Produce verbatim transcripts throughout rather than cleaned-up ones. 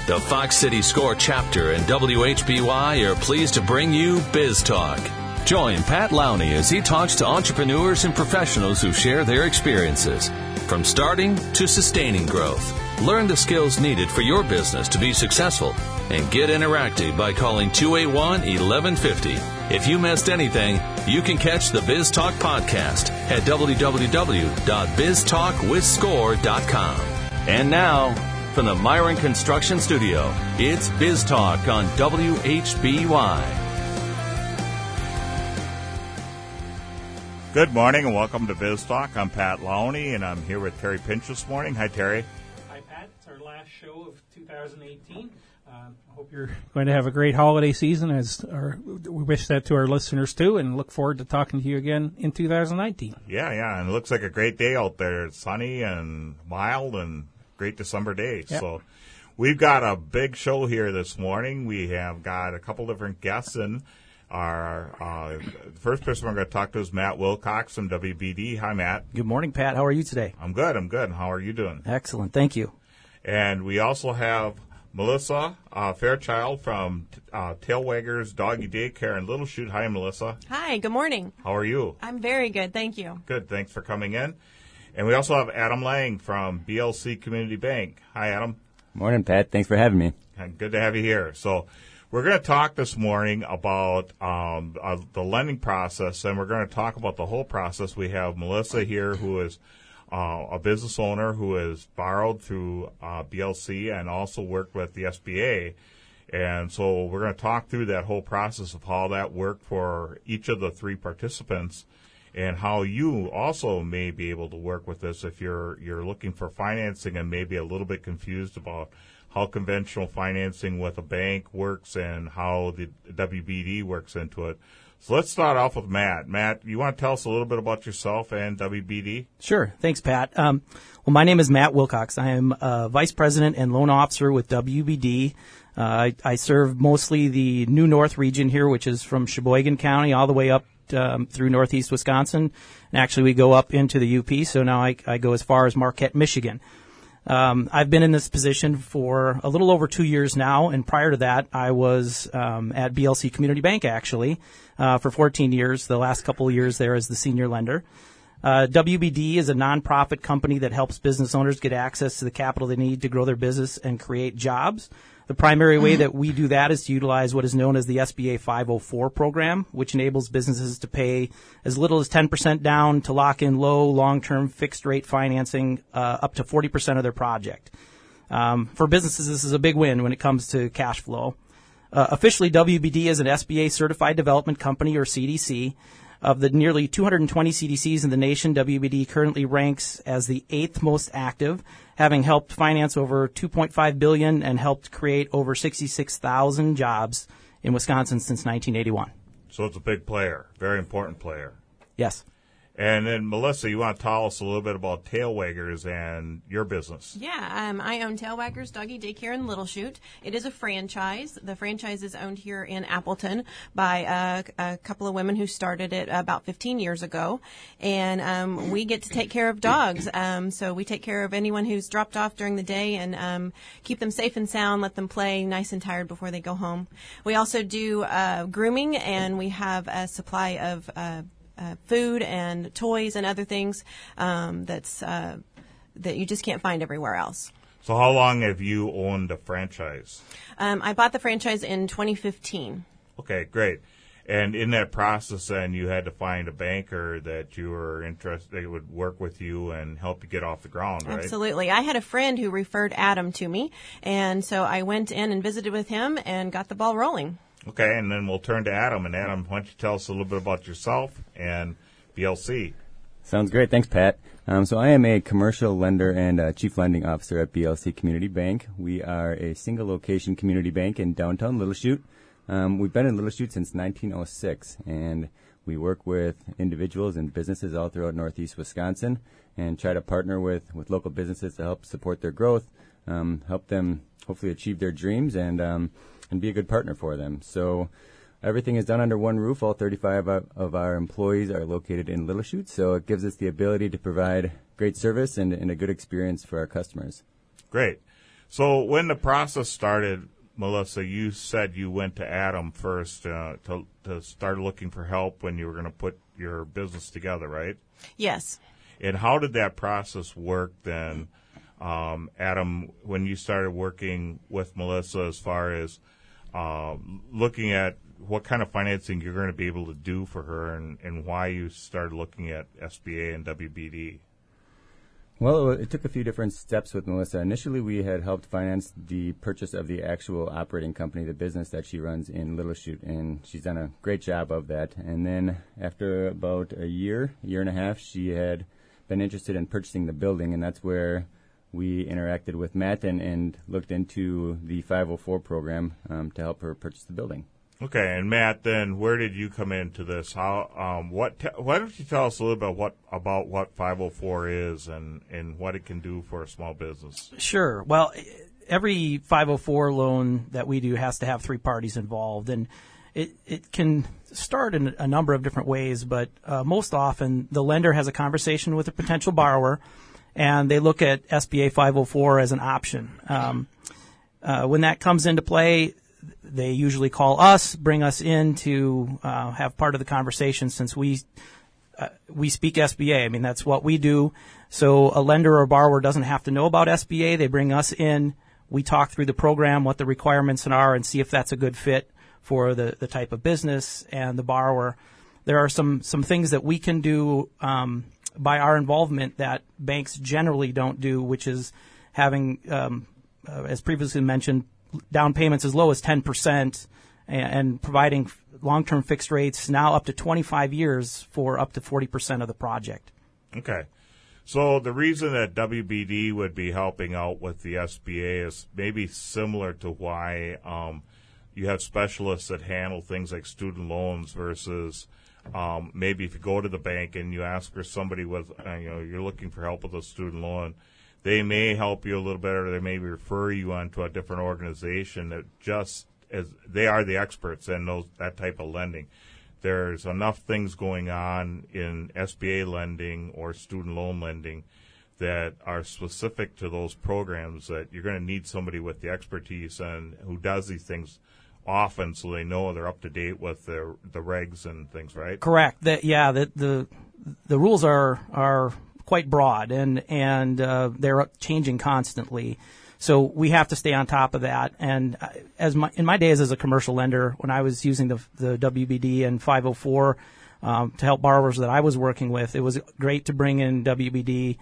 The Fox City Score chapter and W H B Y are pleased to bring you Biz Talk. Join Pat Lowney as he talks to entrepreneurs and professionals who share their experiences, from starting to sustaining growth. Learn the skills needed for your business to be successful and get interactive by calling two eight one, eleven fifty. If you missed anything, you can catch the Biz Talk podcast at w w w dot biz talk with score dot com. And now, from the Myron Construction Studio, it's Biz Talk on W H B Y. Good morning and welcome to Biz Talk. I'm Pat Lowney and I'm here with Terry Pinch this morning. Hi, Terry. Hi, Pat. It's our last show of two thousand eighteen. Uh, I hope you're going to have a great holiday season. As our, we wish that to our listeners too, and look forward to talking to you again in two thousand nineteen. Yeah, yeah, and it looks like a great day out there. It's sunny and mild and great December day. Yep. So we've got a big show here this morning. We have got a couple different guests in. Our uh, the first person we're going to talk to is Matt Wilcox from W B D. Hi, Matt. Good morning, Pat. How are you today? I'm good. I'm good. How are you doing? Excellent. Thank you. And we also have Melissa uh, Fairchild from uh, Tailwaggers Doggy Daycare in Little Chute. Hi, Melissa. Hi. Good morning. How are you? I'm very good. Thank you. Good. Thanks for coming in. And we also have Adam Lang from B L C Community Bank. Hi, Adam. Morning, Pat. Thanks for having me. Good to have you here. So we're going to talk this morning about um, uh, the lending process, and we're going to talk about the whole process. We have Melissa here, who is uh, a business owner who has borrowed through uh, B L C and also worked with the S B A. And so we're going to talk through that whole process of how that worked for each of the three participants, and how you also may be able to work with this if you're you're looking for financing and maybe a little bit confused about how conventional financing with a bank works and how the W B D works into it. So let's start off with Matt. Matt, you want to tell us a little bit about yourself and W B D? Sure. Thanks, Pat. Um, well, my name is Matt Wilcox. I am uh, Vice President and Loan Officer with W B D. Uh, I, I serve mostly the New North region here, which is from Sheboygan County all the way up um, through northeast Wisconsin. And actually, we go up into the U P, so now I, I go as far as Marquette, Michigan. Um, I've been in this position for a little over two years now, and prior to that, I was um, at B L C Community Bank, actually, uh, for fourteen years, the last couple of years there as the senior lender. Uh, W B D is a nonprofit company that helps business owners get access to the capital they need to grow their business and create jobs. The primary way that we do that is to utilize what is known as the S B A five oh four program, which enables businesses to pay as little as ten percent down to lock in low, long-term fixed-rate financing uh, up to forty percent of their project. Um, for businesses, this is a big win when it comes to cash flow. Uh, officially, W B D is an S B A Certified Development Company, or C D C. Of the nearly two hundred twenty C D Cs in the nation, W B D currently ranks as the eighth most active, having helped finance over two point five billion dollars and helped create over sixty-six thousand jobs in Wisconsin since nineteen eighty-one. So it's a big player, very important player. Yes. And then, Melissa, you want to tell us a little bit about Tailwaggers and your business? Yeah, um, I own Tailwaggers Doggy Daycare in Little Chute. It is a franchise. The franchise is owned here in Appleton by uh, a couple of women who started it about fifteen years ago. And um, we get to take care of dogs. Um, so we take care of anyone who's dropped off during the day and um, keep them safe and sound, let them play nice and tired before they go home. We also do uh, grooming, and we have a supply of uh Uh, food and toys and other things um, that's uh, that you just can't find everywhere else. So how long have you owned a franchise? Um, I bought the franchise in twenty fifteen. Okay, great. And in that process, then, you had to find a banker that you were interested, that would work with you and help you get off the ground, right? Absolutely. I had a friend who referred Adam to me, and so I went in and visited with him and got the ball rolling. Okay, and then we'll turn to Adam. And Adam, why don't you tell us a little bit about yourself and B L C? Sounds great. Thanks, Pat. Um, so I am a commercial lender and uh, chief lending officer at B L C Community Bank. We are a single-location community bank in downtown Little Chute. Um, we've been in Little Chute since nineteen oh six, and we work with individuals and businesses all throughout northeast Wisconsin and try to partner with, with local businesses to help support their growth, um, help them hopefully achieve their dreams, and um, and be a good partner for them. So everything is done under one roof. All thirty-five of our employees are located in Little Chute, so it gives us the ability to provide great service and, and a good experience for our customers. Great. So when the process started, Melissa, you said you went to Adam first uh, to to start looking for help when you were going to put your business together, right? Yes. And how did that process work then, um, Adam, when you started working with Melissa as far as uh, looking at what kind of financing you're going to be able to do for her and, and why you started looking at S B A and W B D? Well, it took a few different steps with Melissa. Initially, we had helped finance the purchase of the actual operating company, the business that she runs in Little Chute, and she's done a great job of that. And then after about a year, year and a half, she had been interested in purchasing the building, and that's where we interacted with Matt and, and looked into the five oh four program um, to help her purchase the building. Okay, and Matt, then where did you come into this? How? Um, what? Te- why don't you tell us a little bit what about what five oh four is and, and what it can do for a small business? Sure. Well, every five oh four loan that we do has to have three parties involved, and it it can start in a number of different ways. But uh, most often, the lender has a conversation with a potential borrower, and they look at S B A five oh four as an option. Um, uh, when that comes into play, they usually call us, bring us in to uh, have part of the conversation since we uh, we speak S B A. I mean, that's what we do. So a lender or borrower doesn't have to know about S B A. They bring us in. We talk through the program, what the requirements are, and see if that's a good fit for the, the type of business and the borrower. There are some, some things that we can do um, by our involvement that banks generally don't do, which is having, um, uh, as previously mentioned, down payments as low as ten percent and, and providing long-term fixed rates now up to twenty-five years for up to forty percent of the project. Okay. So the reason that W B D would be helping out with the S B A is maybe similar to why um, you have specialists that handle things like student loans versus um, maybe if you go to the bank and you ask for somebody with, uh, you know, you're looking for help with a student loan, they may help you a little bit, or they may refer you on to a different organization that just as they are the experts in those that type of lending. There's enough things going on in S B A lending or student loan lending that are specific to those programs that you're going to need somebody with the expertise and who does these things often, so they know they're up to date with the the regs and things, right? Correct. That yeah, the the the rules are are. quite broad, and and uh, they're changing constantly. So we have to stay on top of that. And as my, in my days as a commercial lender, when I was using the the W B D and five oh four um, to help borrowers that I was working with, it was great to bring in W B D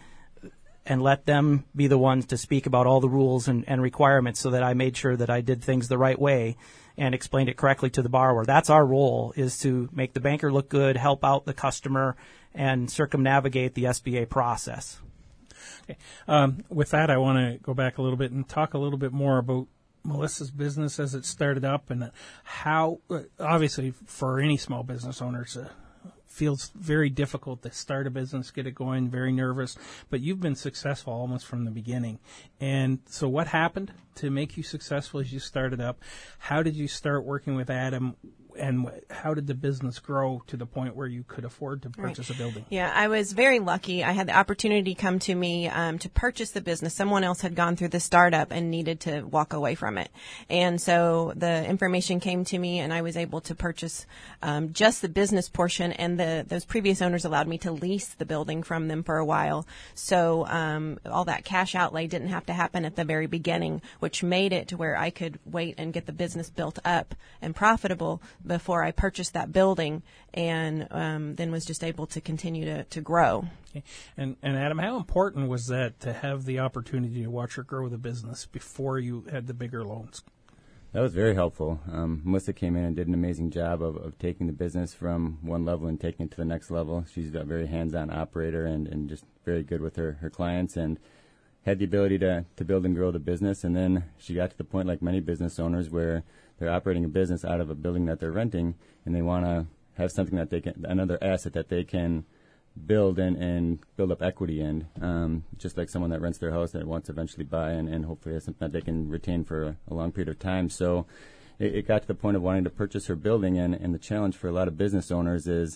and let them be the ones to speak about all the rules and, and requirements, so that I made sure that I did things the right way and explained it correctly to the borrower. That's our role, is to make the banker look good, help out the customer, and circumnavigate the S B A process. Okay. Um, with that, I want to go back a little bit and talk a little bit more about Melissa's business as it started up, and how, uh, obviously, for any small business owners, uh, feels very difficult to start a business, get it going, very nervous, but you've been successful almost from the beginning. And so what happened to make you successful as you started up? How did you start working with Adam? And how did the business grow to the point where you could afford to purchase right. a building? Yeah, I was very lucky. I had the opportunity come to me um, to purchase the business. Someone else had gone through the startup and needed to walk away from it. And so the information came to me, and I was able to purchase um, just the business portion. And the those previous owners allowed me to lease the building from them for a while. So um, all that cash outlay didn't have to happen at the very beginning, which made it to where I could wait and get the business built up and profitable before I purchased that building, and um, then was just able to continue to, to grow. Okay. And, and Adam, how important was that to have the opportunity to watch her grow the business before you had the bigger loans? That was very helpful. Um, Melissa came in and did an amazing job of, of taking the business from one level and taking it to the next level. She's a very hands-on operator and, and just very good with her, her clients, and had the ability to, to build and grow the business. And then she got to the point, like many business owners, where they're operating a business out of a building that they're renting, and they want to have something that they can, another asset that they can build and, and build up equity in, um, just like someone that rents their house that wants to eventually buy and, and hopefully has something that they can retain for a, a long period of time. So it, it got to the point of wanting to purchase her building, and, and the challenge for a lot of business owners is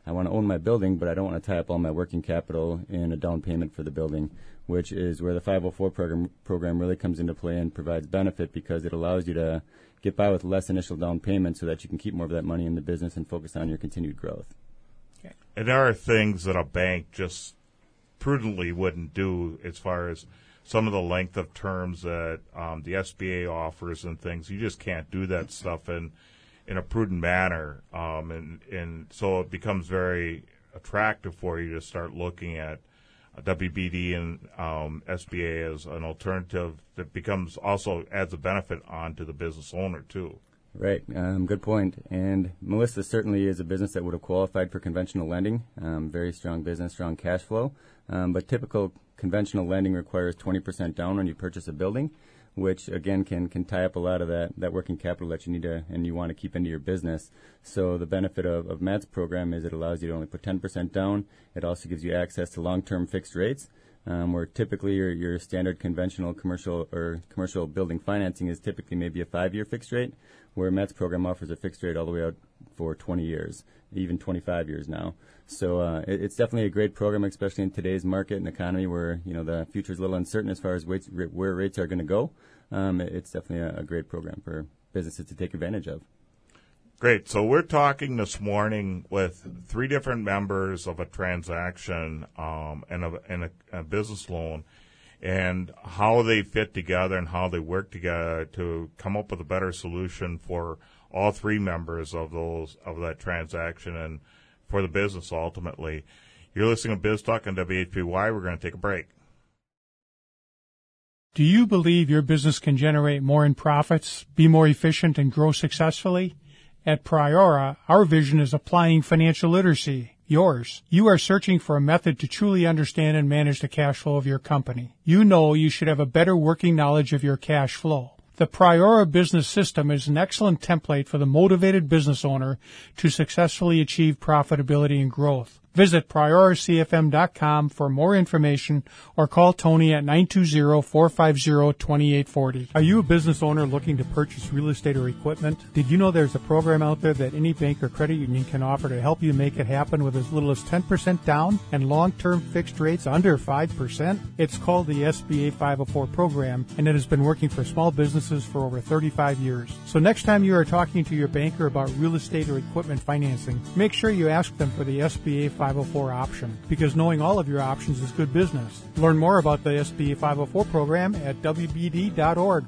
I want to own my building, but I don't want to tie up all my working capital in a down payment for the building, which is where the five oh four program, program really comes into play and provides benefit because it allows you to get by with less initial down payment so that you can keep more of that money in the business and focus on your continued growth. Okay. And there are things that a bank just prudently wouldn't do as far as some of the length of terms that um, the S B A offers and things. You just can't do that stuff in in a prudent manner, um, and and so it becomes very attractive for you to start looking at W B D and um, S B A as an alternative that becomes also adds a benefit on to the business owner too. Right, um, good point. And Melissa certainly is a business that would have qualified for conventional lending. Um, very strong business, strong cash flow, um, but typical conventional lending requires twenty percent down when you purchase a building, which again can, can tie up a lot of that, that working capital that you need to and you want to keep into your business. So the benefit of, of Matt's program is it allows you to only put ten percent down. It also gives you access to long-term fixed rates, um, where typically your, your standard conventional commercial or commercial building financing is typically maybe a five-year fixed rate, where Matt's program offers a fixed rate all the way out for twenty years, even twenty-five years now. So uh, it, it's definitely a great program, especially in today's market and economy where, you know, the future is a little uncertain as far as rates, where rates are going to go. Um, it, it's definitely a, a great program for businesses to take advantage of. Great. So we're talking this morning with three different members of a transaction um, and, a, and a, a business loan, and how they fit together and how they work together to come up with a better solution for all three members of those of that transaction and for the business ultimately. You're listening to Biz Talk on W H B Y. We're going to take a break. Do you believe your business can generate more in profits, be more efficient, and grow successfully? At Priora, our vision is applying financial literacy. Yours. You are searching for a method to truly understand and manage the cash flow of your company. You know you should have a better working knowledge of your cash flow. The Priora Business System is an excellent template for the motivated business owner to successfully achieve profitability and growth. Visit priora c f m dot com for more information or call Tony at nine two zero, four five zero, two eight four zero. Are you a business owner looking to purchase real estate or equipment? Did you know there's a program out there that any bank or credit union can offer to help you make it happen with as little as ten percent down and long-term fixed rates under five percent? It's called the S B A five oh four program, and it has been working for small businesses for over thirty-five years. So next time you are talking to your banker about real estate or equipment financing, make sure you ask them for the S B A five oh four option, because knowing all of your options is good business. Learn more about the S B A five oh four program at w b d dot org.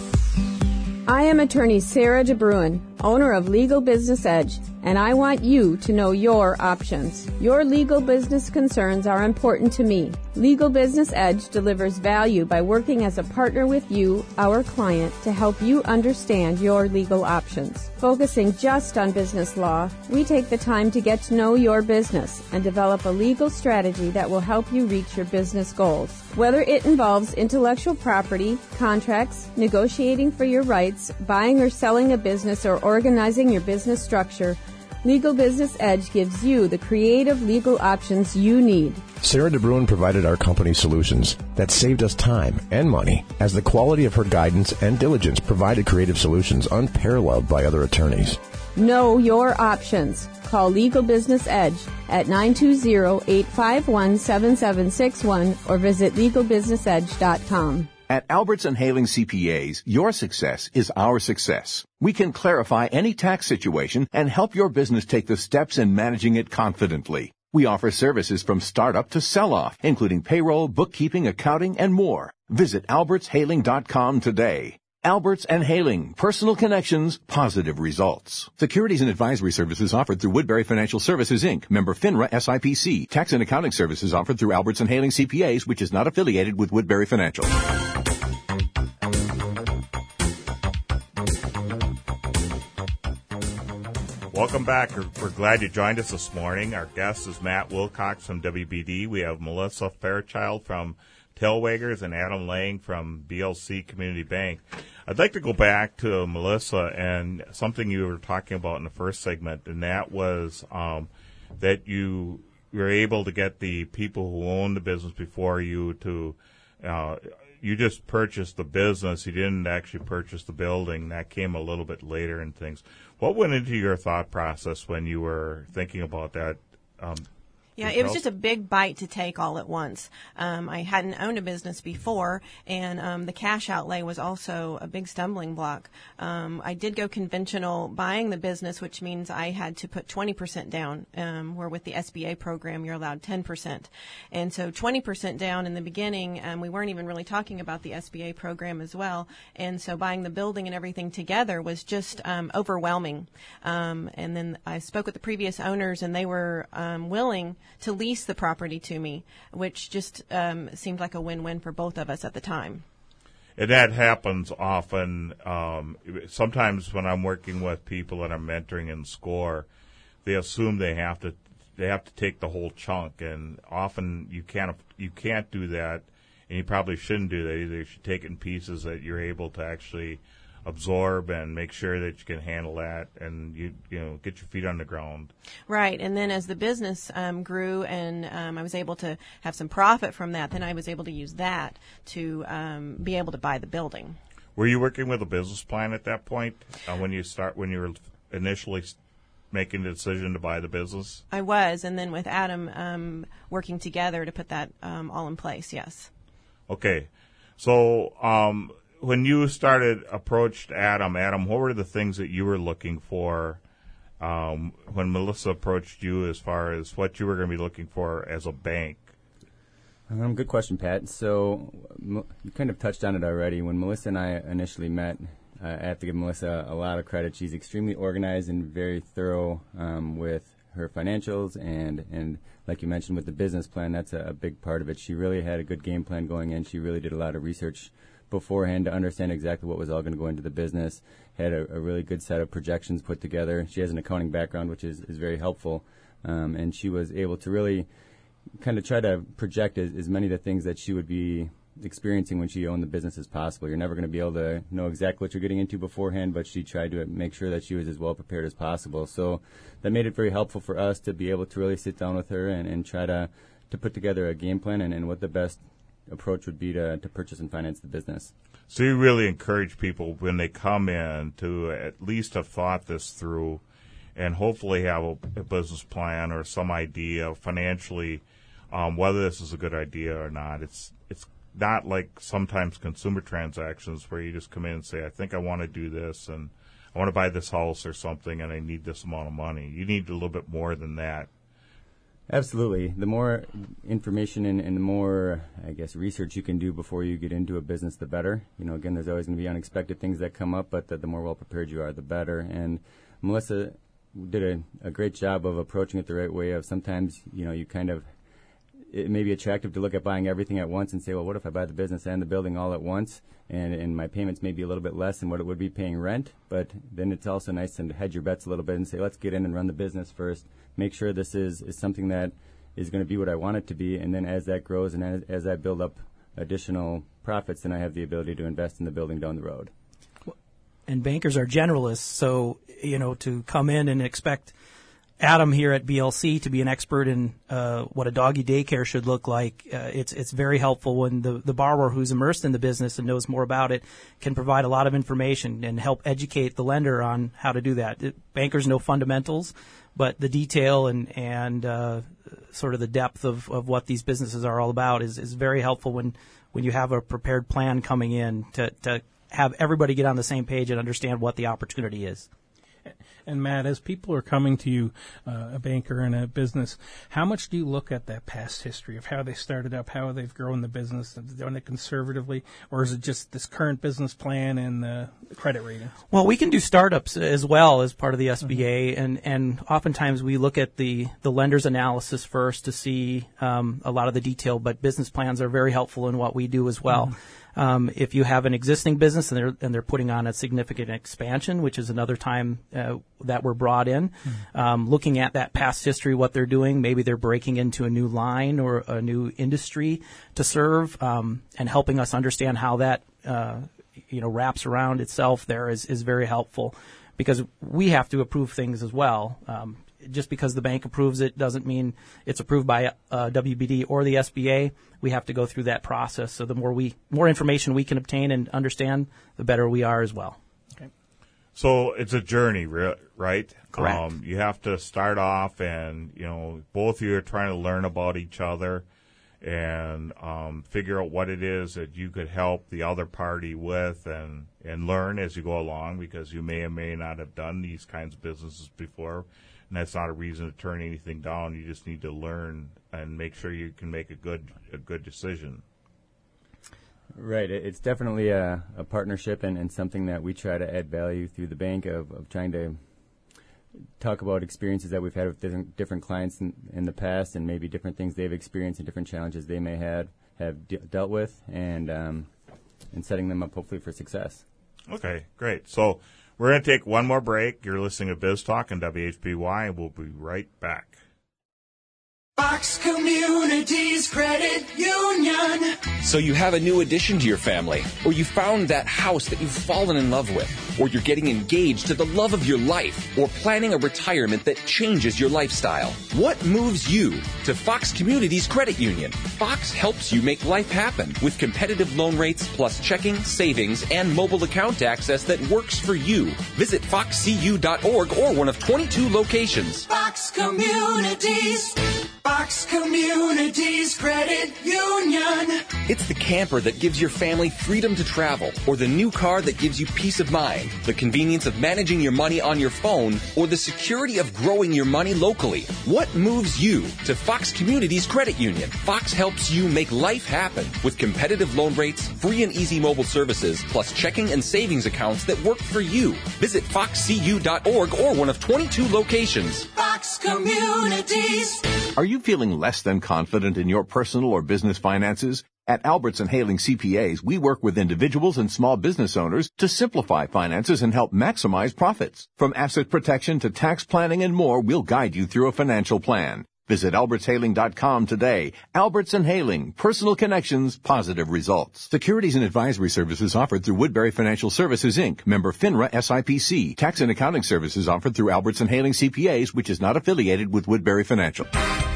I am attorney Sarah DeBruin, owner of Legal Business Edge, and I want you to know your options. Your legal business concerns are important to me. Legal Business Edge delivers value by working as a partner with you, our client, to help you understand your legal options. Focusing just on business law, we take the time to get to know your business and develop a legal strategy that will help you reach your business goals. Whether it involves intellectual property, contracts, negotiating for your rights, buying or selling a business, or organizing your business structure, Legal Business Edge gives you the creative legal options you need. Sarah DeBruin provided our company solutions that saved us time and money, as the quality of her guidance and diligence provided creative solutions unparalleled by other attorneys. Know your options. Call Legal Business Edge at nine two zero, eight five one, seven seven six one or visit legal business edge dot com. At Alberts and Haling C P As, your success is our success. We can clarify any tax situation and help your business take the steps in managing it confidently. We offer services from startup to sell-off, including payroll, bookkeeping, accounting, and more. Visit alberts haling dot com today. Alberts and Haling, personal connections, positive results. Securities and advisory services offered through Woodbury Financial Services, Incorporated, member FINRA S I P C. Tax and accounting services offered through Alberts and Haling C P As, which is not affiliated with Woodbury Financial. Welcome back. We're, we're glad you joined us this morning. Our guest is Matt Wilcox from W B D. We have Melissa Fairchild from Tailwaggers and Adam Lang from B L C Community Bank. I'd like to go back to Melissa and something you were talking about in the first segment, and that was um, that you were able to get the people who owned the business before you to uh, you just purchased the business. You didn't actually purchase the building. That came a little bit later in things. What went into your thought process when you were thinking about that Um, Yeah, it was just a big bite to take all at once. Um, I hadn't owned a business before, and um, the cash outlay was also a big stumbling block. Um, I did go conventional buying the business, which means I had to put twenty percent down, um, where with the S B A program, you're allowed ten percent. And so twenty percent down in the beginning, um, we weren't even really talking about the S B A program as well. And so buying the building and everything together was just um, overwhelming. Um, and then I spoke with the previous owners, and they were um, willing to lease the property to me, which just um, seemed like a win-win for both of us at the time. And that happens often. Um, sometimes when I'm working with people that I'm mentoring in SCORE, they assume they have to they have to take the whole chunk, and often you can't you can't do that, and you probably shouldn't do that either. You should take it in pieces that you're able to actually absorb and make sure that you can handle that, and you you know get your feet on the ground. Right, and then as the business um, grew and um, I was able to have some profit from that, then I was able to use that to um, be able to buy the building. Were you working with a business plan at that point uh, when you start when you were initially making the decision to buy the business? I was, and then with Adam um, working together to put that um, all in place. Yes. Okay, so. Um, When you started, approached Adam, Adam, what were the things that you were looking for um, when Melissa approached you as far as what you were going to be looking for as a bank? Um, good question, Pat. So m- you kind of touched on it already. When Melissa and I initially met, uh, I have to give Melissa a lot of credit. She's extremely organized and very thorough um, with her financials, and, and like you mentioned with the business plan, that's a, a big part of it. She really had a good game plan going in. She really did a lot of research beforehand to understand exactly what was all going to go into the business, had a, a really good set of projections put together. She has an accounting background, which is, is very helpful, um, and she was able to really kind of try to project as, as many of the things that she would be experiencing when she owned the business as possible. You're never going to be able to know exactly what you're getting into beforehand, but she tried to make sure that she was as well prepared as possible. So that made it very helpful for us to be able to really sit down with her and, and try to, to put together a game plan and, and what the best approach would be to, to purchase and finance the business. So you really encourage people when they come in to at least have thought this through and hopefully have a, a business plan or some idea financially um, whether this is a good idea or not. It's it's not like sometimes consumer transactions where you just come in and say, I think I want to do this and I want to buy this house or something and I need this amount of money. You need a little bit more than that. Absolutely. The more information and, and the more, I guess, research you can do before you get into a business, the better. You know, again, there's always going to be unexpected things that come up, but the, the more well-prepared you are, the better. And Melissa did a, a great job of approaching it the right way. Of sometimes, you know, you kind of, it may be attractive to look at buying everything at once and say, well, what if I buy the business and the building all at once, and, and my payments may be a little bit less than what it would be paying rent. But then it's also nice to hedge your bets a little bit and say, let's get in and run the business first. Make sure this is, is something that is going to be what I want it to be, and then as that grows and as, as I build up additional profits, then I have the ability to invest in the building down the road. And bankers are generalists, so, you know, to come in and expect Adam here at B L C to be an expert in uh, what a doggy daycare should look like, uh, it's it's very helpful when the, the borrower who's immersed in the business and knows more about it can provide a lot of information and help educate the lender on how to do that. It, bankers know fundamentals, but the detail and, and uh, sort of the depth of, of what these businesses are all about is, is very helpful when, when you have a prepared plan coming in to, to have everybody get on the same page and understand what the opportunity is. And Matt, as people are coming to you, uh, a banker and a business, how much do you look at that past history of how they started up, how they've grown the business, done it conservatively, or is it just this current business plan and the credit rating? Well, we can do startups as well as part of the S B A, mm-hmm. and, and oftentimes we look at the, the lender's analysis first to see um, a lot of the detail, but business plans are very helpful in what we do as well. Mm-hmm. Um, if you have an existing business and they're and they're putting on a significant expansion, which is another time uh, that we're brought in, mm-hmm. um, looking at that past history, what they're doing, maybe they're breaking into a new line or a new industry to serve, um, and helping us understand how that uh, you know wraps around itself there is is very helpful, because we have to approve things as well. Um, Just because the bank approves it doesn't mean it's approved by uh, W B D or the S B A. We have to go through that process. So the more we, more information we can obtain and understand, the better we are as well. Okay. So it's a journey, re- right? Correct. Um, you have to start off, and you know, both of you are trying to learn about each other and um, figure out what it is that you could help the other party with, and and learn as you go along, because you may or may not have done these kinds of businesses before, and that's not a reason to turn anything down. You just need to learn and make sure you can make a good a good decision. Right. It- It's definitely a, a partnership and, and something that we try to add value through the bank of, of trying to talk about experiences that we've had with different, different clients in, in the past, and maybe different things they've experienced and different challenges they may have, have de- dealt with, and, um, and setting them up hopefully for success. Okay, great. So we're going to take one more break. You're listening to Biz Talk on W H B Y, and we'll be right back. Fox Communities Credit Union. So you have a new addition to your family, or you found that house that you've fallen in love with, or you're getting engaged to the love of your life, or planning a retirement that changes your lifestyle. What moves you to Fox Communities Credit Union? Fox helps you make life happen with competitive loan rates plus checking, savings, and mobile account access that works for you. Visit fox c u dot org or one of twenty-two locations. Fox Communities. Fox Communities Credit Union. It's the camper that gives your family freedom to travel, or the new car that gives you peace of mind, the convenience of managing your money on your phone, or the security of growing your money locally. What moves you to Fox Communities Credit Union? Fox helps you make life happen with competitive loan rates, free and easy mobile services, plus checking and savings accounts that work for you. Visit fox c u dot org or one of twenty-two locations. Fox Communities. Are you feeling less than confident in your personal or business finances? At Alberts and Haling C P As, we work with individuals and small business owners to simplify finances and help maximize profits. From asset protection to tax planning and more, we'll guide you through a financial plan. Visit alberts haling dot com today. Alberts and Haling, personal connections, positive results. Securities and advisory services offered through Woodbury Financial Services, Incorporated, member FINRA S I P C. Tax and accounting services offered through Alberts and Haling C P As, which is not affiliated with Woodbury Financial.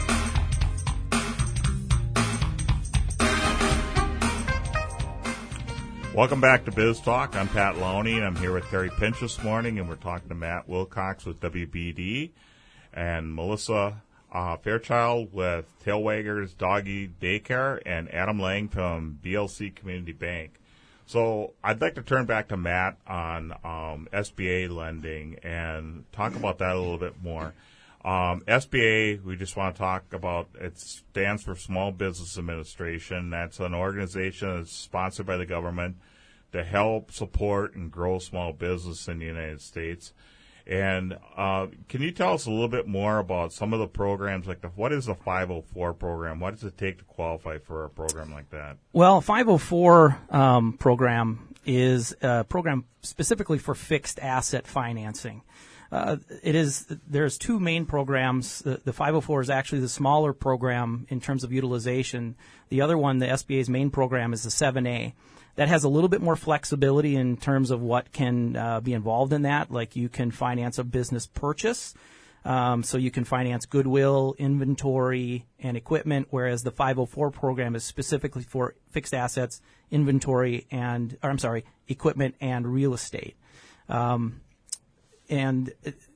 Welcome back to Biz Talk. I'm Pat Lowney, and I'm here with Terry Pinch this morning, and we're talking to Matt Wilcox with W B D and Melissa uh, Fairchild with Tailwaggers Doggy Daycare, and Adam Lang from B L C Community Bank. So I'd like to turn back to Matt on um, S B A lending and talk about that a little bit more. Um, S B A, we just want to talk about, it stands for Small Business Administration. That's an organization that's sponsored by the government to help support and grow small business in the United States. And uh, can you tell us a little bit more about some of the programs, like the, what is the five oh four program? What does it take to qualify for a program like that? Well, five oh four um, program is a program specifically for fixed asset financing. Uh, it is, there's two main programs. The, the five oh four is actually the smaller program in terms of utilization. The other one, the S B A's main program, is the seven A. That has a little bit more flexibility in terms of what can uh, be involved in that. Like you can finance a business purchase. Um, so you can finance goodwill, inventory, and equipment, whereas the five oh four program is specifically for fixed assets, inventory, and, or I'm sorry, equipment and real estate. Um, And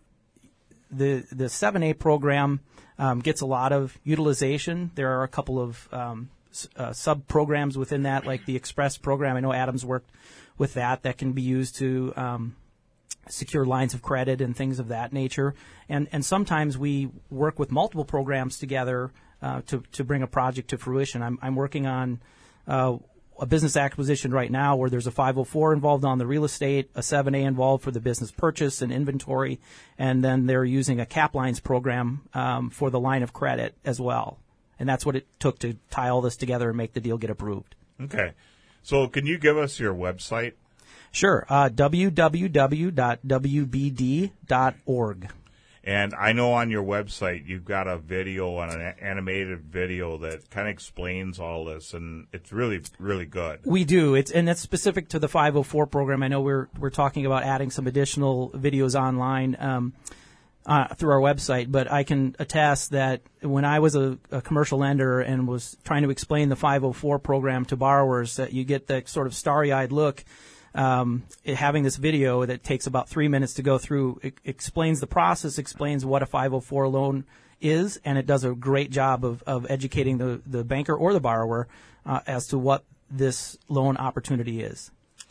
the the seven A program um, gets a lot of utilization. There are a couple of um, uh, sub-programs within that, like the Express program. I know Adam's worked with that. That can be used to um, secure lines of credit and things of that nature. And and sometimes we work with multiple programs together uh, to to bring a project to fruition. I'm I'm working on Uh, a business acquisition right now where there's a five oh four involved on the real estate, a seven A involved for the business purchase and inventory, and then they're using a cap lines program um, for the line of credit as well. And that's what it took to tie all this together and make the deal get approved. Okay. So can you give us your website? Sure. Uh, w w w dot w b d dot org. And I know on your website you've got a video, an animated video that kind of explains all this, and it's really, really good. We do. It's and that's specific to the five oh four program. I know we're we're talking about adding some additional videos online um, uh, through our website, but I can attest that when I was a, a commercial lender and was trying to explain the five oh four program to borrowers, that you get that sort of starry-eyed look um, it, having this video that takes about three minutes to go through it explains the process, explains what a five oh four loan is, and it does a great job of, of educating the, the banker or the borrower uh, as to what this loan opportunity is.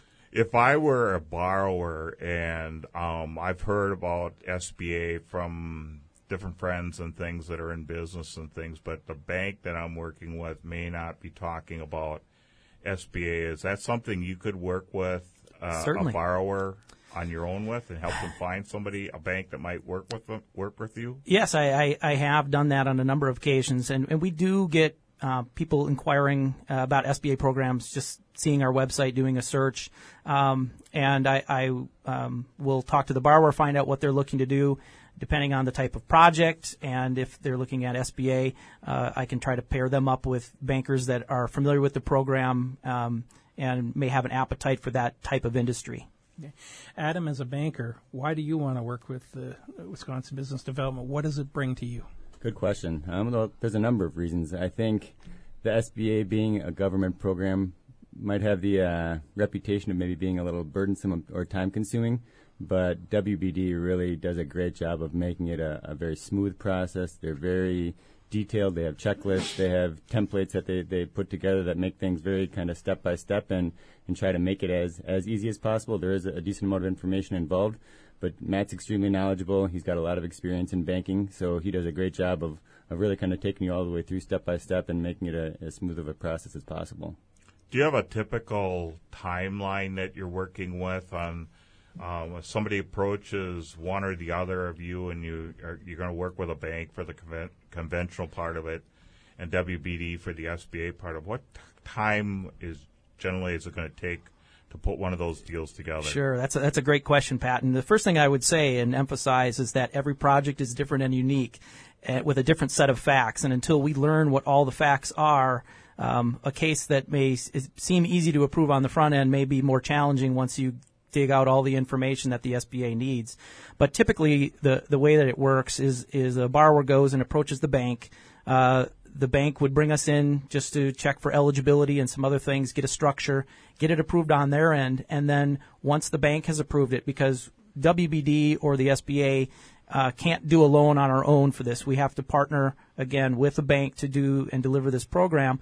If I were a borrower and um, I've heard about S B A from different friends and things that are in business and things, but the bank that I'm working with may not be talking about S B A. Is that something you could work with uh, a borrower on your own with and help them find somebody, a bank that might work with them, work with you? Yes, I, I, I have done that on a number of occasions, and, and we do get uh, people inquiring uh, about S B A programs, just seeing our website, doing a search, um, and I, I um, will talk to the borrower, find out what they're looking to do. Depending on the type of project, and if they're looking at S B A, uh, I can try to pair them up with bankers that are familiar with the program um, and may have an appetite for that type of industry. Okay. Adam, as a banker, why do you want to work with the Wisconsin Business Development? What does it bring to you? Good question. Um, well, there's a number of reasons. I think the S B A being a government program might have the uh, reputation of maybe being a little burdensome or time-consuming. But W B D really does a great job of making it a, a very smooth process. They're very detailed. They have checklists. They have templates that they, they put together that make things very kind of step-by-step and, and try to make it as, as easy as possible. There is a, a decent amount of information involved, but Matt's extremely knowledgeable. He's got a lot of experience in banking, so he does a great job of, of really kind of taking you all the way through step-by-step and making it a, as smooth of a process as possible. Do you have a typical timeline that you're working with on Um, if somebody approaches one or the other of you and you are, you're going to work with a bank for the conven- conventional part of it and W B D for the S B A part of it, what t- time is generally is it going to take to put one of those deals together? Sure. That's a, that's a great question, Pat. And the first thing I would say and emphasize is that every project is different and unique uh, with a different set of facts. And until we learn what all the facts are, um, a case that may s- seem easy to approve on the front end may be more challenging once you dig out all the information that the S B A needs. But typically, the, the way that it works is, is a borrower goes and approaches the bank. Uh, the bank would bring us in just to check for eligibility and some other things, get a structure, get it approved on their end, and then once the bank has approved it, because W B D or the S B A uh, can't do a loan on our own for this. We have to partner, again, with a bank to do and deliver this program.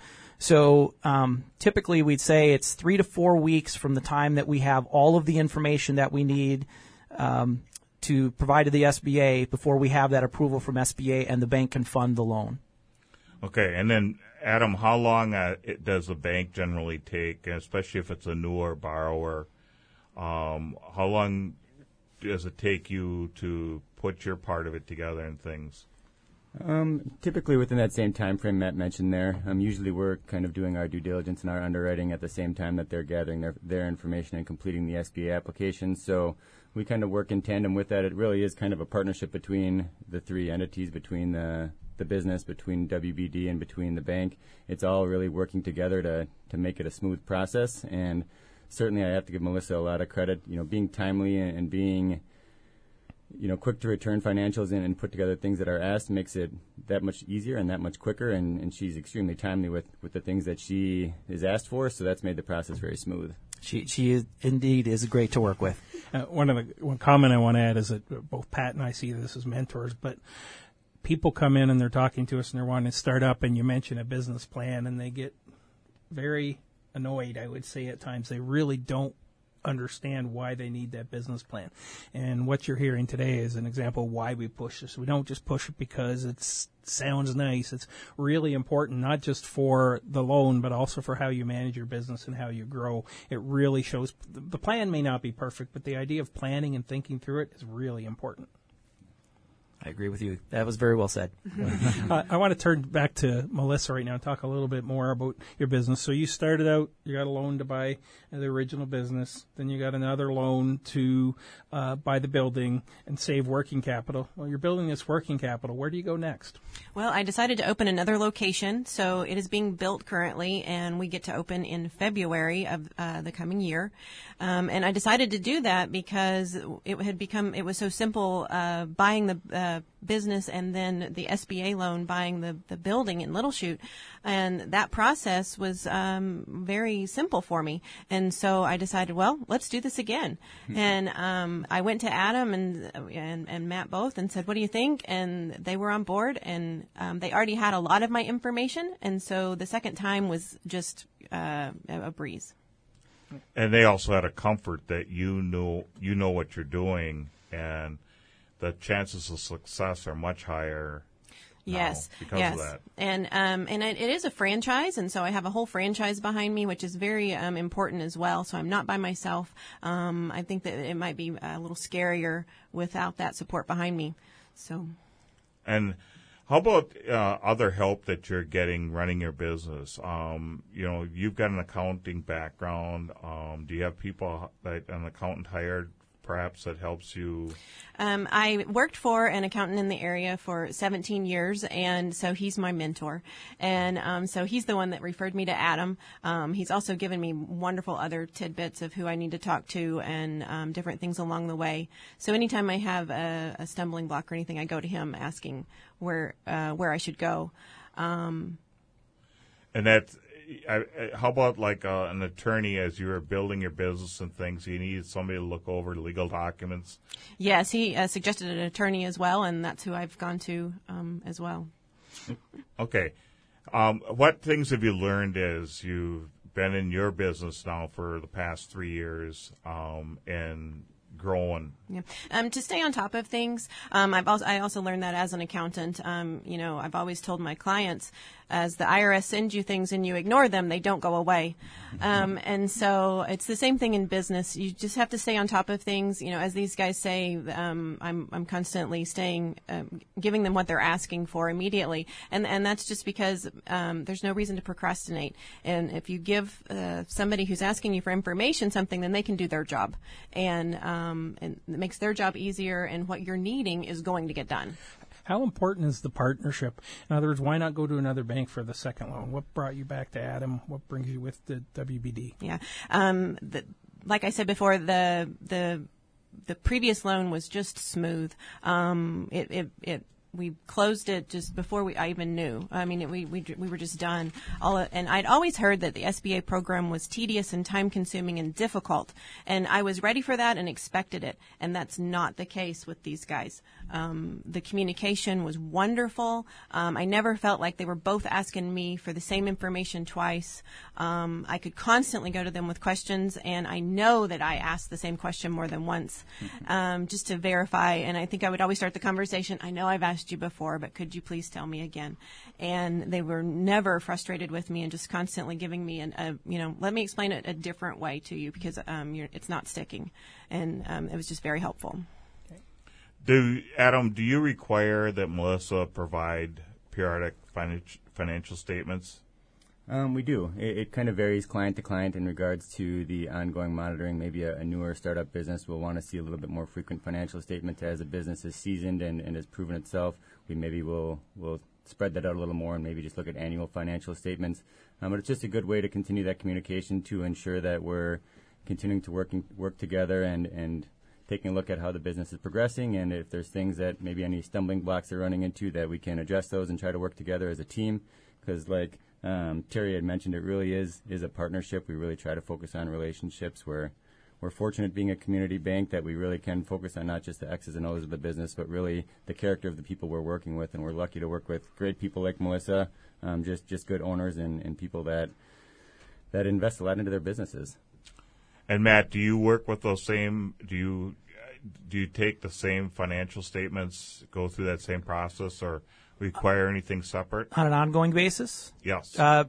So um, typically we'd say it's three to four weeks from the time that we have all of the information that we need um, to provide to the S B A before we have that approval from S B A and the bank can fund the loan. Okay, and then, Adam, how long uh, it, does the bank generally take, especially if it's a newer borrower, um, how long does it take you to put your part of it together and things? Um, typically within that same time frame Matt mentioned there. Um, usually we're kind of doing our due diligence and our underwriting at the same time that they're gathering their, their information and completing the S B A application. So we kind of work in tandem with that. It really is kind of a partnership between the three entities, between the the business, between W B D and between the bank. It's all really working together to, to make it a smooth process. And certainly I have to give Melissa a lot of credit, you know, being timely and, and being, you know, quick to return financials and, and put together things that are asked makes it that much easier and that much quicker. And, and she's extremely timely with, with the things that she is asked for. So that's made the process very smooth. She she is, indeed is great to work with. Uh, one of the one comment I want to add is that both Pat and I see this as mentors, but people come in and they're talking to us and they're wanting to start up, and you mention a business plan, and they get very annoyed, I would say at times. They really don't understand why they need that business plan. And what you're hearing today is an example of why we push this. We don't just push it because it sounds nice. It's really important, not just for the loan, but also for how you manage your business and how you grow. It really shows the plan may not be perfect, but the idea of planning and thinking through it is really important. I agree with you. That was very well said. uh, I want to turn back to Melissa right now and talk a little bit more about your business. So you started out, you got a loan to buy the original business, then you got another loan to uh, buy the building and save working capital. Well, you're building this working capital. Where do you go next? Well, I decided to open another location, so it is being built currently, and we get to open in February of uh, the coming year. Um, and I decided to do that because it had become, it was so simple uh, buying the uh, uh, business and then the S B A loan buying the, the building in Little Chute. And that process was um, very simple for me. And so I decided, well, let's do this again. Mm-hmm. And um, I went to Adam and, and and Matt both and said, what do you think? And they were on board, and um, they already had a lot of my information. And so the second time was just uh, a breeze. And they also had a comfort that you know you know what you're doing, and the chances of success are much higher. Yes, because yes, of that. and um, and it, it is a franchise, and so I have a whole franchise behind me, which is very um, important as well. So I'm not by myself. Um, I think that it might be a little scarier without that support behind me. So, and how about uh, other help that you're getting running your business? Um, you know, you've got an accounting background. Um, do you have people that an accountant hired, perhaps, that helps you? Um, I worked for an accountant in the area for seventeen years, and so he's my mentor. And um, so he's the one that referred me to Adam. Um, he's also given me wonderful other tidbits of who I need to talk to and um, different things along the way. So anytime I have a, a stumbling block or anything, I go to him asking where uh, where I should go. Um, and that's I, I, how about like uh, an attorney as you were building your business and things? You needed somebody to look over legal documents. Yes, he uh, suggested an attorney as well, and that's who I've gone to um, as well. Okay, um, what things have you learned as you've been in your business now for the past three years um, and growing? Yeah. Um, to stay on top of things, um, I've also, I also learned that as an accountant. Um, you know, I've always told my clients, as the I R S sends you things and you ignore them, they don't go away. Um, and so it's the same thing in business. You just have to stay on top of things. You know, as these guys say, um, I'm I'm constantly staying, um, giving them what they're asking for immediately, and and that's just because um, there's no reason to procrastinate. And if you give uh, somebody who's asking you for information something, then they can do their job, and um, and it makes their job easier. And what you're needing is going to get done. How important is the partnership? In other words, why not go to another bank for the second loan? What brought you back to Adam? What brings you with the W B D? Yeah, um, the, like I said before, the the the previous loan was just smooth. Um, it it it. We closed it just before we I even knew. I mean, it, we we we were just done. All and I'd always heard that the S B A program was tedious and time-consuming and difficult, and I was ready for that and expected it. And that's not the case with these guys. Um, the communication was wonderful. Um, I never felt like they were both asking me for the same information twice. Um, I could constantly go to them with questions, and I know that I asked the same question more than once, um, just to verify. And I think I would always start the conversation. I know I've asked you before, but could you please tell me again? And they were never frustrated with me and just constantly giving me an, a, you know, let me explain it a different way to you because um, you're, it's not sticking. And um, it was just very helpful. Okay. Do Adam, do you require that Melissa provide periodic financial financial statements? Um, we do. It, it kind of varies client to client in regards to the ongoing monitoring. Maybe a, a newer startup business will want to see a little bit more frequent financial statements. As a business is seasoned and, and has proven itself, we maybe will will spread that out a little more and maybe just look at annual financial statements. Um, but it's just a good way to continue that communication to ensure that we're continuing to working work together and, and taking a look at how the business is progressing, and if there's things that maybe any stumbling blocks they're running into, that we can address those and try to work together as a team. Because like Um, Terry had mentioned, it really is is a partnership. We really try to focus on relationships. We're, we're fortunate being a community bank that we really can focus on not just the X's and O's of the business, but really the character of the people we're working with. And we're lucky to work with great people like Melissa, um, just, just good owners and, and people that that invest a lot into their businesses. And Matt, do you work with those same, do you, do you take the same financial statements, go through that same process, or require anything separate? On an ongoing basis? Yes. Uh,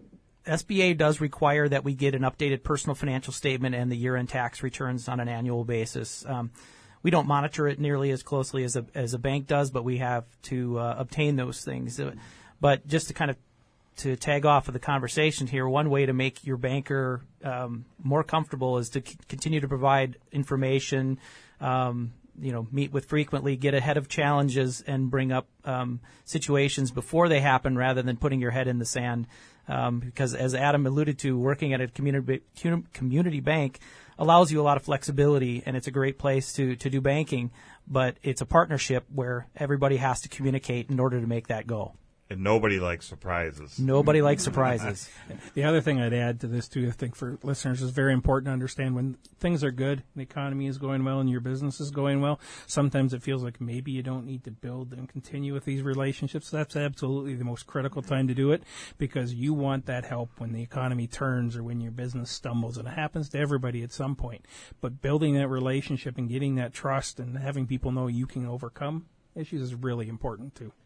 S B A does require that we get an updated personal financial statement and the year-end tax returns on an annual basis. Um, we don't monitor it nearly as closely as a, as a bank does, but we have to uh, obtain those things. Uh, but just to kind of to tag off of the conversation here, one way to make your banker um, more comfortable is to c- continue to provide information, um, you know, meet with frequently, get ahead of challenges, and bring up um, situations before they happen rather than putting your head in the sand. Um, because as Adam alluded to, working at a community community bank allows you a lot of flexibility, and it's a great place to, to do banking, but it's a partnership where everybody has to communicate in order to make that go. And nobody likes surprises. Nobody likes surprises. The other thing I'd add to this, too, I think for listeners, is very important to understand when things are good, the economy is going well, and your business is going well, sometimes it feels like maybe you don't need to build and continue with these relationships. That's absolutely the most critical time to do it, because you want that help when the economy turns or when your business stumbles, and it happens to everybody at some point. But building that relationship and getting that trust and having people know you can overcome issues is really important, too.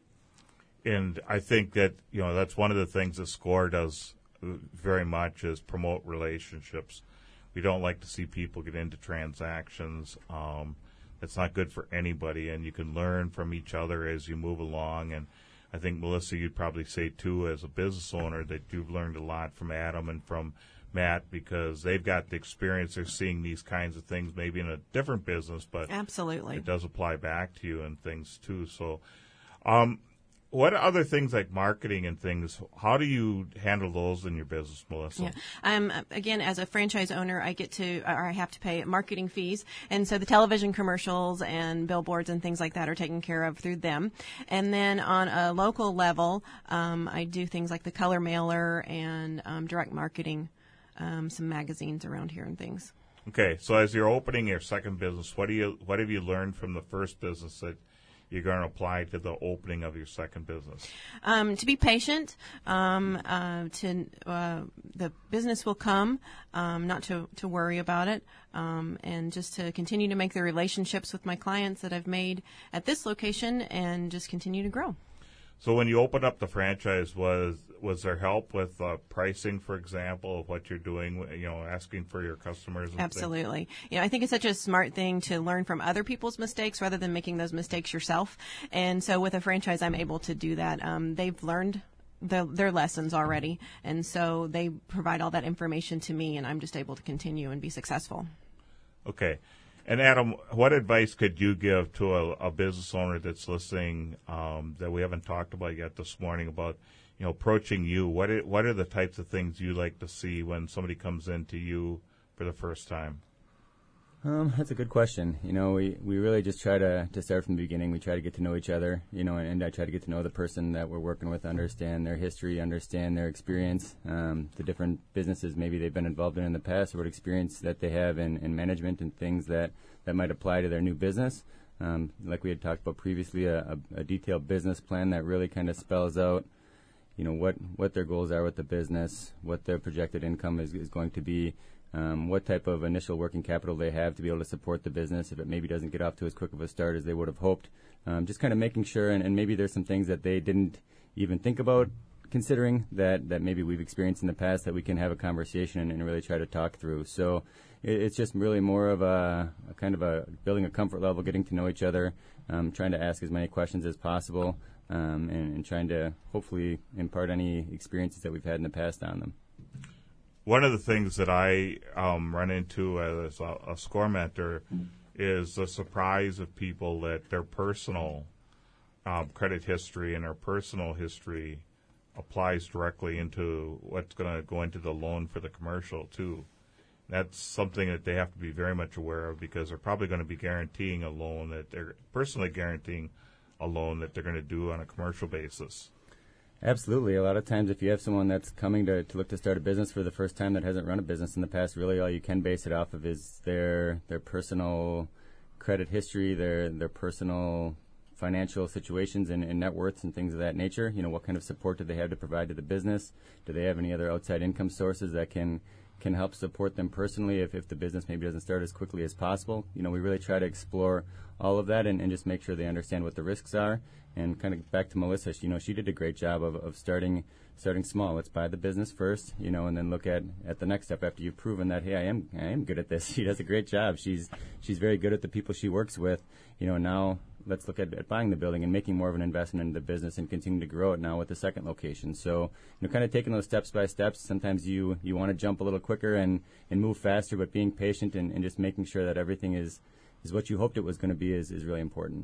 And I think that, you know, that's one of the things that SCORE does very much is promote relationships. We don't like to see people get into transactions. Um, it's not good for anybody, and you can learn from each other as you move along. And I think, Melissa, you'd probably say, too, as a business owner, that you've learned a lot from Adam and from Matt, because they've got the experience of seeing these kinds of things maybe in a different business, but absolutely, it does apply back to you and things, too. So, um, what other things like marketing and things, how do you handle those in your business, Melissa? Yeah. Um, again, as a franchise owner, I get to, or I have to pay marketing fees. And so the television commercials and billboards and things like that are taken care of through them. And then on a local level, um, I do things like the color mailer and um, direct marketing, um, some magazines around here and things. Okay. So as you're opening your second business, what do you, what have you learned from the first business that you're going to apply to the opening of your second business? Um, to be patient, um, uh, to uh, the business will come, um, not to, to worry about it, um, and just to continue to make the relationships with my clients that I've made at this location and just continue to grow. So when you opened up the franchise, was was there help with uh, pricing, for example, of what you're doing, you know, asking for your customers? And Absolutely. Things? You know, I think it's such a smart thing to learn from other people's mistakes rather than making those mistakes yourself. And so with a franchise, I'm able to do that. Um, they've learned the, their lessons already, and so they provide all that information to me, and I'm just able to continue and be successful. Okay. And Adam, what advice could you give to a, a business owner that's listening um, that we haven't talked about yet this morning about, you know, approaching you? What are, what are the types of things you like to see when somebody comes into you for the first time? Um, that's a good question. You know, we, we really just try to, to start from the beginning. We try to get to know each other, you know, and, and I try to get to know the person that we're working with, understand their history, understand their experience, um, the different businesses maybe they've been involved in in the past, or what experience that they have in, in management and things that, that might apply to their new business. Um, like we had talked about previously, a, a, a detailed business plan that really kind of spells out, you know, what, what their goals are with the business, what their projected income is, is going to be, Um, what type of initial working capital they have to be able to support the business if it maybe doesn't get off to as quick of a start as they would have hoped. Um, just kind of making sure, and, and maybe there's some things that they didn't even think about considering that, that maybe we've experienced in the past that we can have a conversation and, and really try to talk through. So it, it's just really more of a, a kind of a building a comfort level, getting to know each other, um, trying to ask as many questions as possible, um, and, and trying to hopefully impart any experiences that we've had in the past on them. One of the things that I um, run into as a, a SCORE mentor is the surprise of people that their personal um, credit history and their personal history applies directly into what's going to go into the loan for the commercial, too. That's something that they have to be very much aware of, because they're probably going to be guaranteeing a loan that they're personally guaranteeing a loan that they're going to do on a commercial basis. Absolutely. A lot of times if you have someone that's coming to, to look to start a business for the first time that hasn't run a business in the past, really all you can base it off of is their their personal credit history, their their personal financial situations and, and net worths and things of that nature. You know, what kind of support do they have to provide to the business? Do they have any other outside income sources that can can help support them personally if, if the business maybe doesn't start as quickly as possible? You know, we really try to explore all of that and, and just make sure they understand what the risks are. And kind of back to Melissa, she, you know, she did a great job of, of starting starting small. Let's buy the business first, you know, and then look at, at the next step after you've proven that, hey, I am I am good at this. She does a great job. She's she's very good at the people she works with. You know, now let's look at, at buying the building and making more of an investment in the business and continue to grow it now with the second location. So, you know, kind of taking those steps by steps. Sometimes you, you want to jump a little quicker and, and move faster, but being patient and, and just making sure that everything is is what you hoped it was going to be is, is really important.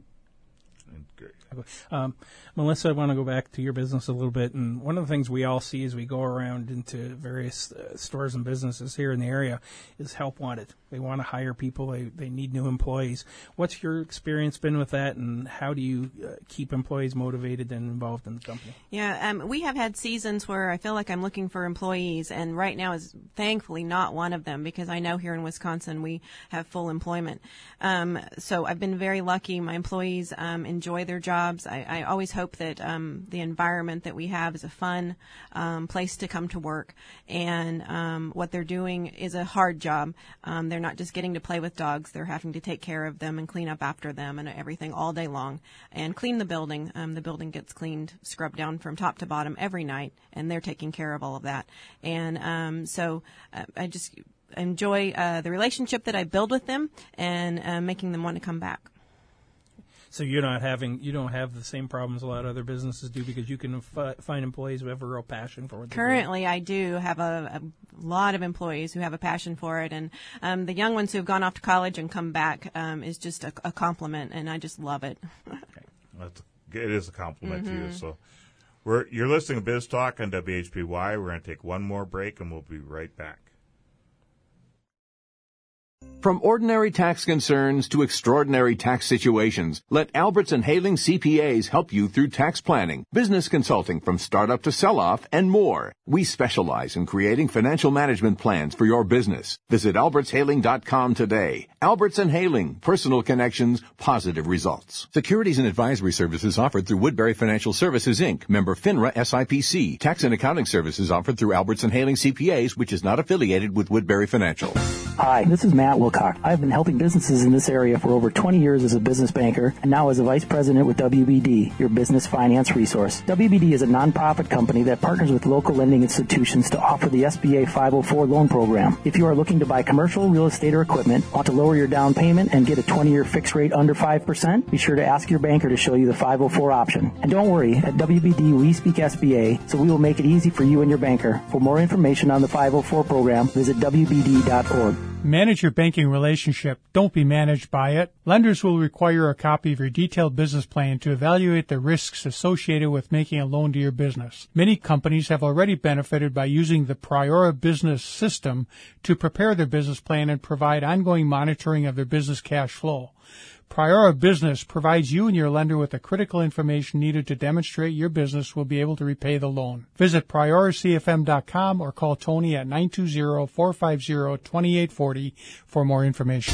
Um, Melissa, I want to go back to your business a little bit. And one of the things we all see as we go around into various uh, stores and businesses here in the area is help wanted. They want to hire people. They, they need new employees. What's your experience been with that, and how do you uh, keep employees motivated and involved in the company? Yeah, um, we have had seasons where I feel like I'm looking for employees, and right now is thankfully not one of them, because I know here in Wisconsin we have full employment. Um, so I've been very lucky. My employees um, enjoy their jobs. I, I always hope that um, the environment that we have is a fun um, place to come to work, and um, what they're doing is a hard job. Um, they're not just getting to play with dogs. They're having to take care of them and clean up after them and everything all day long, and clean the building. Um, the building gets cleaned, scrubbed down from top to bottom every night, and they're taking care of all of that. And um, so uh, I just enjoy uh, the relationship that I build with them, and uh, making them want to come back. So you're not having, you don't have the same problems a lot of other businesses do, because you can f- find employees who have a real passion for what they're doing. Currently, I do have a, a lot of employees who have a passion for it, and um, the young ones who have gone off to college and come back um, is just a, a compliment, and I just love it. That's, it is a compliment mm-hmm. to you. So we're you're listening to Biz Talk on W H B Y. We're going to take one more break, and we'll be right back. From ordinary tax concerns to extraordinary tax situations, let Alberts and Haling C P As help you through tax planning, business consulting from startup to sell-off, and more. We specialize in creating financial management plans for your business. Visit alberts haling dot com today. Alberts and Haling, personal connections, positive results. Securities and advisory services offered through Woodbury Financial Services, Incorporated, member FINRA S I P C. Tax and accounting services offered through Alberts and Haling C P As, which is not affiliated with Woodbury Financial. Hi, this is Matt Wilcox. I've been helping businesses in this area for over twenty years as a business banker, and now as a vice president with W B D, your business finance resource. W B D is a nonprofit company that partners with local lending institutions to offer the S B A five oh four loan program. If you are looking to buy commercial, real estate, or equipment, want to lower your down payment and get a twenty-year fixed rate under five percent, be sure to ask your banker to show you the five oh four option. And don't worry, at W B D we speak S B A, so we will make it easy for you and your banker. For more information on the five oh four program, visit W B D dot org. Manage your banking relationship. Don't be managed by it. Lenders will require a copy of your detailed business plan to evaluate the risks associated with making a loan to your business. Many companies have already benefited by using the Priora Business System to prepare their business plan and provide ongoing monitoring of their business cash flow. Priora Business provides you and your lender with the critical information needed to demonstrate your business will be able to repay the loan. Visit priora c f m dot com or call Tony at nine two zero, four five zero, two eight four zero for more information.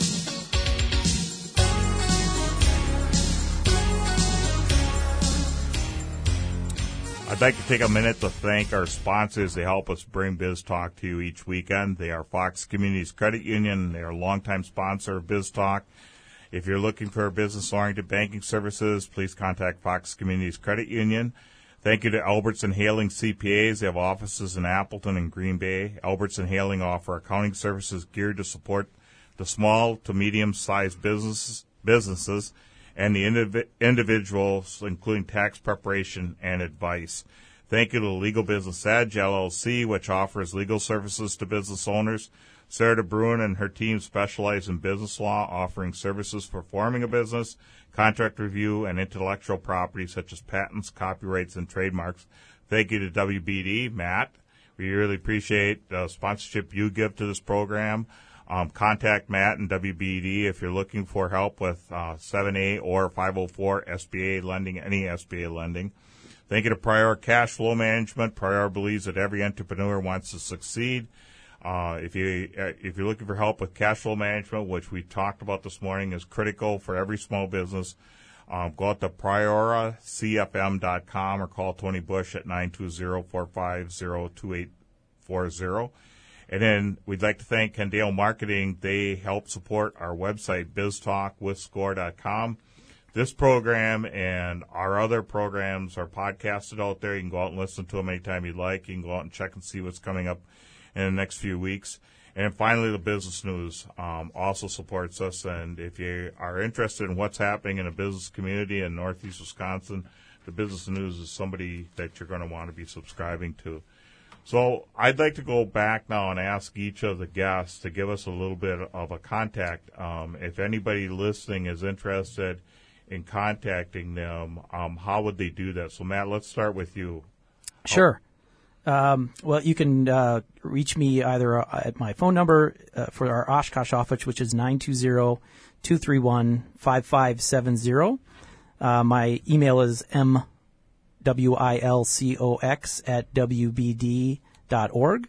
I'd like to take a minute to thank our sponsors. They help us bring Biz Talk to you each weekend. They are Fox Communities Credit Union. They are a longtime sponsor of Biz Talk. If you're looking for business-oriented banking services, please contact Fox Communities Credit Union. Thank you to Alberts and Haling C P As. They have offices in Appleton and Green Bay. Alberts and Haling offer accounting services geared to support the small to medium-sized businesses, businesses and the indiv- individuals, including tax preparation and advice. Thank you to Legal Business Edge, L L C, which offers legal services to business owners. Sarah DeBruin and her team specialize in business law, offering services for forming a business, contract review, and intellectual property such as patents, copyrights, and trademarks. Thank you to W B D, Matt. We really appreciate the sponsorship you give to this program. Um, contact Matt and W B D if you're looking for help with uh, seven A or five oh four S B A lending, any S B A lending. Thank you to Priora Cash Flow Management. Priora believes that every entrepreneur wants to succeed. Uh, if you uh, if you're looking for help with cash flow management, which we talked about this morning, is critical for every small business, um, go out to priora c f m dot com or call Tony Bush at nine two zero, four five zero, two eight four zero. And then we'd like to thank Kendale Marketing. They help support our website, biz talk with score dot com. This program and our other programs are podcasted out there. You can go out and listen to them anytime you'd like. You can go out and check and see what's coming up in the next few weeks. And finally, the business news um, also supports us. And if you are interested in what's happening in a business community in Northeast Wisconsin, the business news is somebody that you're going to want to be subscribing to. So I'd like to go back now and ask each of the guests to give us a little bit of a contact. Um, if anybody listening is interested in contacting them, um, how would they do that? So, Matt, let's start with you. Sure. Um, well, you can uh, reach me either at my phone number uh, for our Oshkosh office, which is nine two zero, two three one, five five seven zero. Uh, my email is m W I L C O X at W B D dot org.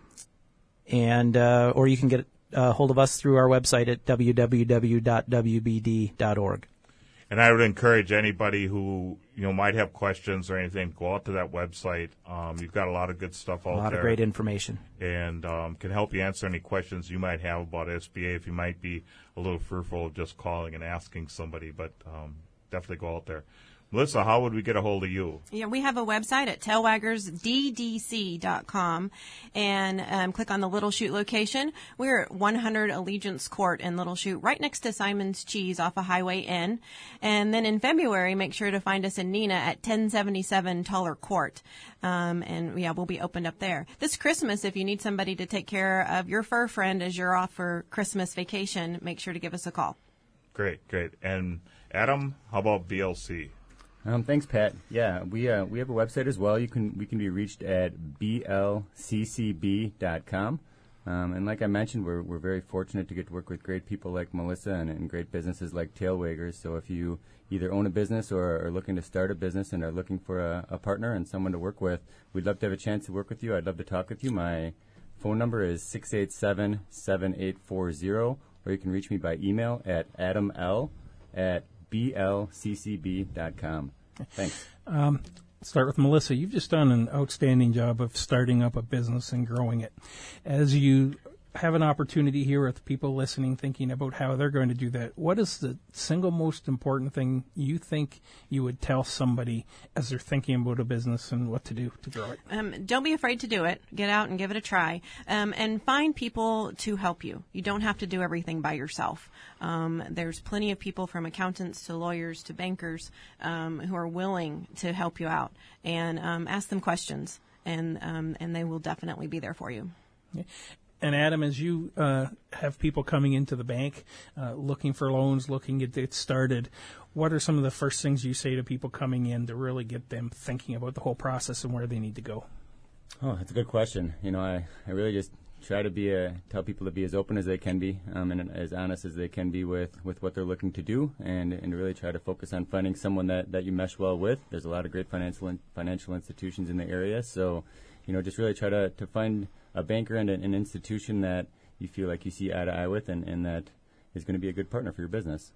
And, uh, or you can get a hold of us through our website at w w w dot w b d dot org. And I would encourage anybody who, you know, might have questions or anything, go out to that website. Um, you've got a lot of good stuff out there. A lot there of great information. And um, can help you answer any questions you might have about S B A if you might be a little fearful of just calling and asking somebody. But um, definitely go out there. Melissa, how would we get a hold of you? Yeah, we have a website at tailwaggers d d c dot com, and um, click on the Little Chute location. We're at one hundred Allegiance Court in Little Chute, right next to Simon's Cheese off of Highway N. And then in February, make sure to find us in Neenah at ten seventy-seven Tuller Court. Um, and, yeah, we'll be opened up there. This Christmas, if you need somebody to take care of your fur friend as you're off for Christmas vacation, make sure to give us a call. Great, great. And, Adam, how about B L C? Um, thanks, Pat. Yeah, we uh, we have a website as well. You can we can be reached at b l c c b dot com. Um, and like I mentioned, we're we're very fortunate to get to work with great people like Melissa and, and great businesses like Tailwaggers. So if you either own a business or are looking to start a business and are looking for a, a partner and someone to work with, we'd love to have a chance to work with you. I'd love to talk with you. My phone number is six eight seven, seven eight four zero, or you can reach me by email at adam l at b l c c b dot com. Thanks. Um, start with Melissa. You've just done an outstanding job of starting up a business and growing it. As you have an opportunity here with people listening, thinking about how they're going to do that, what is the single most important thing you think you would tell somebody as they're thinking about a business and what to do to grow it? Um, don't be afraid to do it. Get out and give it a try. Um, and find people to help you. You don't have to do everything by yourself. Um, there's plenty of people, from accountants to lawyers to bankers, um, who are willing to help you out. And um, ask them questions, and um, and they will definitely be there for you. Yeah. And Adam, as you uh, have people coming into the bank, uh, looking for loans, looking to get started, what are some of the first things you say to people coming in to really get them thinking about the whole process and where they need to go? Oh, that's a good question. You know, I, I really just try to be a, tell people to be as open as they can be, um, and as honest as they can be with, with what they're looking to do, and, and really try to focus on finding someone that, that you mesh well with. There's a lot of great financial in, financial institutions in the area, so you know, just really try to, to find a banker and an, an institution that you feel like you see eye to eye with, and, and that is going to be a good partner for your business.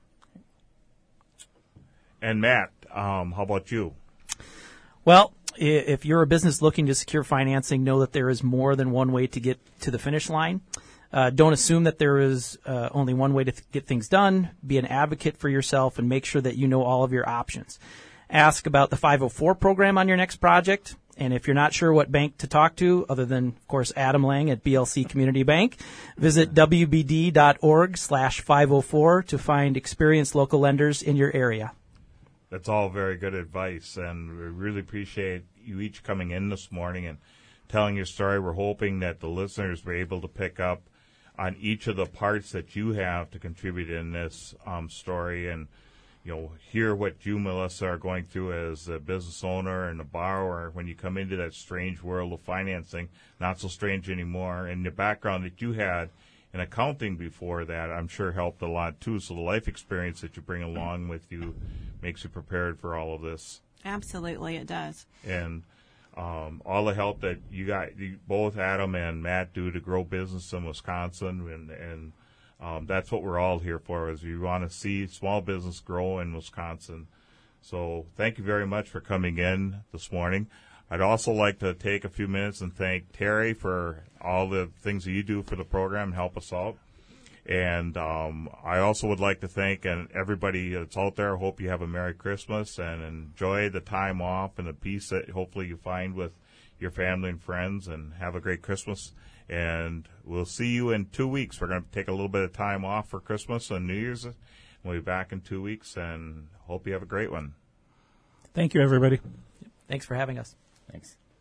And Matt, um, how about you? Well, if you're a business looking to secure financing, know that there is more than one way to get to the finish line. Uh, don't assume that there is uh, only one way to th- get things done. Be an advocate for yourself and make sure that you know all of your options. Ask about the five oh four program on your next project. And if you're not sure what bank to talk to, other than, of course, Adam Lang at B L C Community Bank, visit w b d dot org slash five oh four to find experienced local lenders in your area. That's all very good advice, and we really appreciate you each coming in this morning and telling your story. We're hoping that the listeners were able to pick up on each of the parts that you have to contribute in this um, story, and you know, hear what you, Melissa, are going through as a business owner and a borrower when you come into that strange world of financing. Not so strange anymore. And the background that you had in accounting before that, I'm sure helped a lot too. So the life experience that you bring along with you makes you prepared for all of this. Absolutely, it does. And um, all the help that you got, you, both Adam and Matt, do to grow business in Wisconsin, and, and Um, that's what we're all here for, is we want to see small business grow in Wisconsin. So thank you very much for coming in this morning. I'd also like to take a few minutes and thank Terry for all the things that you do for the program and help us out. And um, I also would like to thank and everybody that's out there. I hope you have a Merry Christmas and enjoy the time off and the peace that hopefully you find with your family and friends, and have a great Christmas. And we'll see you in two weeks. We're going to take a little bit of time off for Christmas and New Year's. We'll be back in two weeks, and hope you have a great one. Thank you, everybody. Thanks for having us. Thanks.